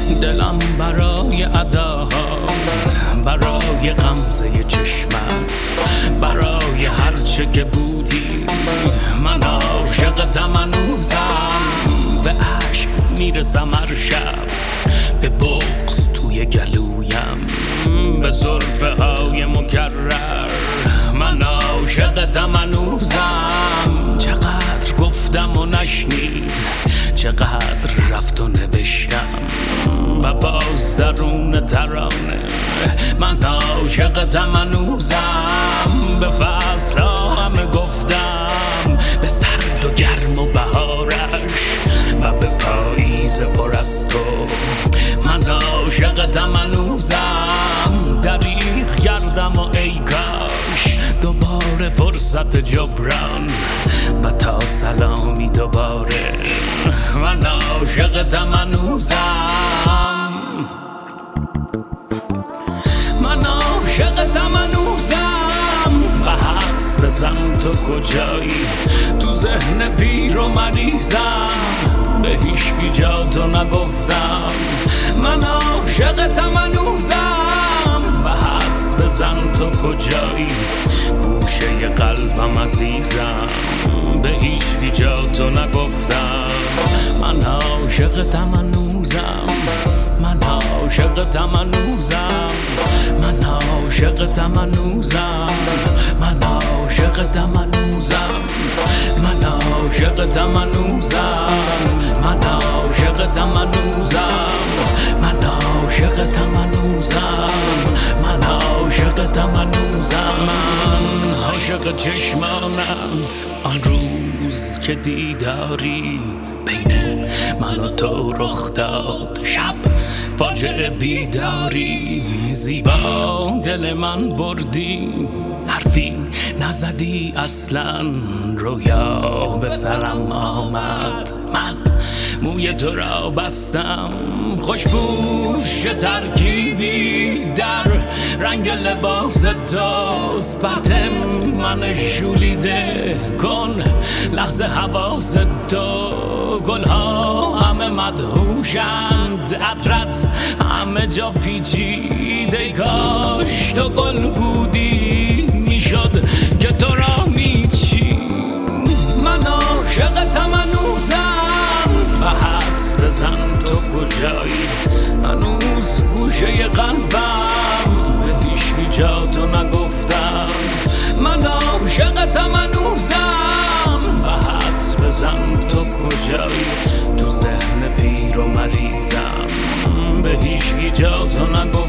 دلم برای اداهات، برای غمزه چشمت، برای هرچه که بودی. من عاشقتم هنوزم، به عشق میرسم هر شب، به بغض توی گلویم، به زلفه های مکرر. من عاشقتم هنوزم، چقدر گفتم و نشنید، چقدر رفت و نوشتم و باز درون ترانه. من عاشقتم هنوزم، به فصل همه گفتم، به سرد و گرم و بهارش و به پاییز پر از تو. من عاشقتم هنوزم، دریغ کردم و ای کاش دوباره فرصت جبران و تا سلامی دوباره. من عاشقتم هنوزم، من عاشقتم هنوزم، و حدس بزن تو کجایی، تو ذهن پیر و مریضم، به هیچکی جا تو نگفتم. من عاشقتم هنوزم، و حدس بزن تو کجایی، گوشه قلبم عزیزم، به هیچکی جا تو نگفتم. من عاشقتم هنوزم، من عاشقتم هنوزم، من عاشقتم هنوزم، من عاشقتم هنوزم، من عاشقتم هنوزم، من عاشقتم هنوزم، من عاشقتم هنوزم، من عاشقتم هنوزم. من عاشق چشمانت، آن روز که دیداری بین من و تو رخ داد، شب فاجعه بیداری، زیبا دل من بردی، حرفی نزدی اصلا، رویا به سرم آمد، من موی تو را بستم، خوشبوش ترکیبی در رنگ لباس توست، پرتم من شولیده کن لحظه حواس تو. گلها همه مدهوشند، عطرت همه جا پیچیده، کاش تو گل بودی میشد که تو را میچی. من عاشقتم هنوزم، و حدس بزن تو کجایی، هنوز گوشه قلبم، به هیچکی جا تو نگفتم. من عاشقتم هنوزم، و حدس بزن تو کجایی، تو ذهن پیر و مریضم، به هیچکی جا تو نگفتم.